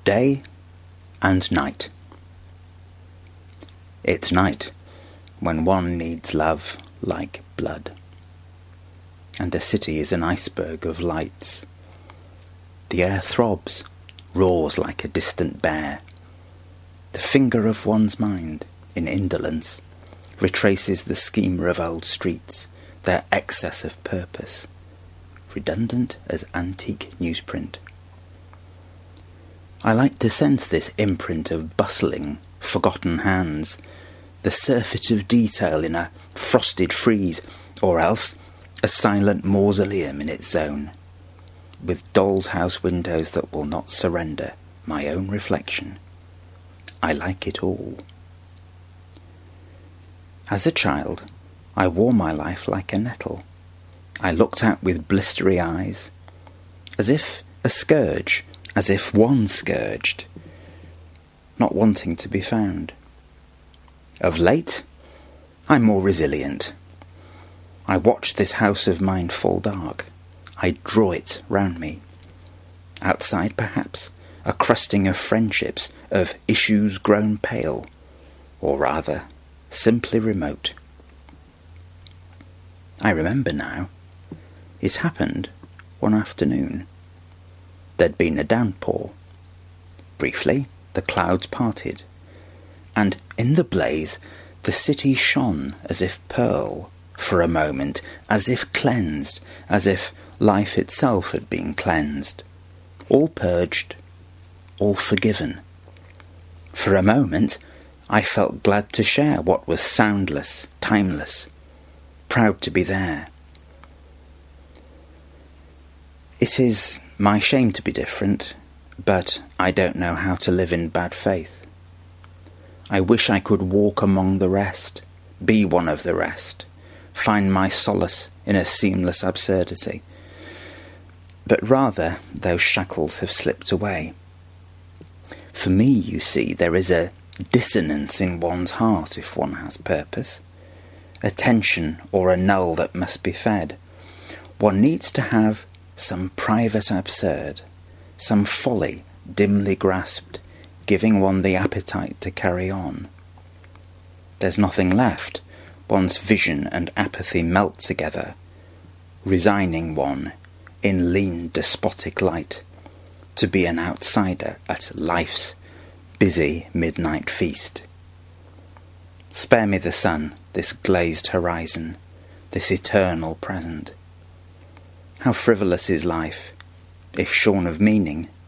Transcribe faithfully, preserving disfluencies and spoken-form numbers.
Day and Night. It's night when one needs love like blood, and a city is an iceberg of lights. The air throbs, roars like a distant bear. The finger of one's mind, in indolence, retraces the schema of old streets, their excess of purpose, redundant as antique newsprint. I like to sense this imprint of bustling, forgotten hands, the surfeit of detail in a frosted frieze, or else a silent mausoleum in its zone, with doll's house windows that will not surrender my own reflection. I like it all. As a child, I wore my life like a nettle. I looked out with blistery eyes, as if a scourge, as if one scourged, not wanting to be found. Of late, I'm more resilient. I watch this house of mine fall dark. I draw it round me. Outside, perhaps, a crusting of friendships, of issues grown pale, or rather, simply remote. I remember now. It happened one afternoon. There'd been a downpour. Briefly, the clouds parted, and in the blaze the city shone as if pearl, for a moment, as if cleansed, as if life itself had been cleansed, all purged, all forgiven. For a moment I felt glad to share what was soundless, timeless, proud to be there. It is my shame to be different, but I don't know how to live in bad faith. I wish I could walk among the rest, be one of the rest, find my solace in a seamless absurdity. But rather, those shackles have slipped away. For me, you see, there is a dissonance in one's heart if one has purpose, a tension or a null that must be fed. One needs to have some private absurd, some folly dimly grasped, giving one the appetite to carry on. There's nothing left. One's vision and apathy melt together, resigning one, in lean despotic light, to be an outsider at life's busy midnight feast. Spare me the sun, this glazed horizon, this eternal present. How frivolous is life, if shorn of meaning,